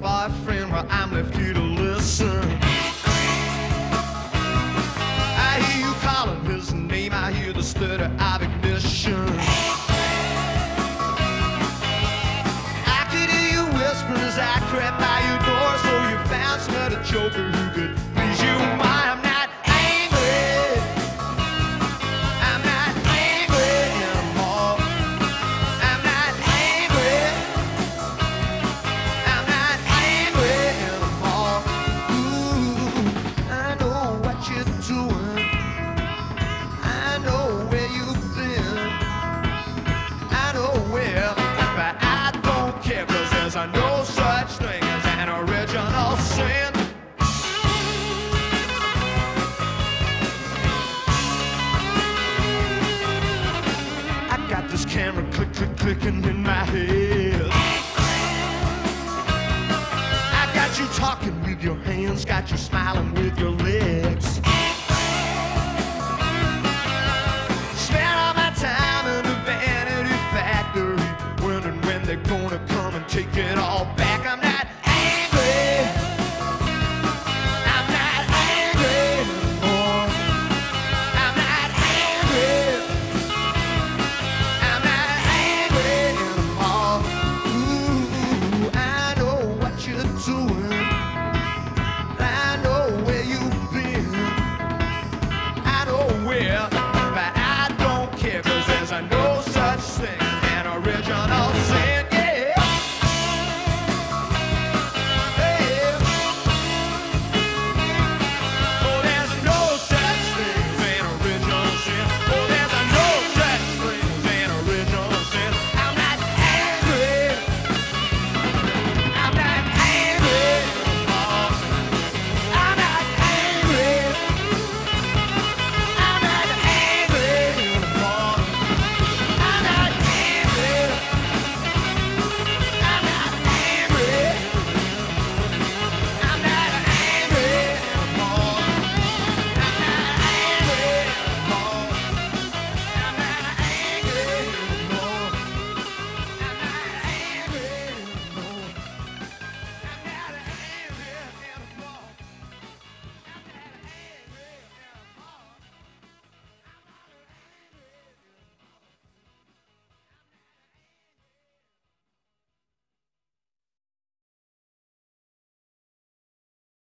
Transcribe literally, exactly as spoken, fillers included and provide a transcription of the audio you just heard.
boyfriend, well, I'm left here to listen. I hear you calling his name, I hear the stutter of ignition. I could hear you whispering as I crept by your door, so you found some other joker who could please you. My, I'm not angry. I'm not angry anymore. I'm not angry. I'm not angry anymore. Ooh, I know what you're doing. I know where you've been. I know where, but I don't care, 'cause there's a no such thing as an original sin. I got this camera click, click, clicking in my head. I got you talking with your hands, got you smiling with your legs.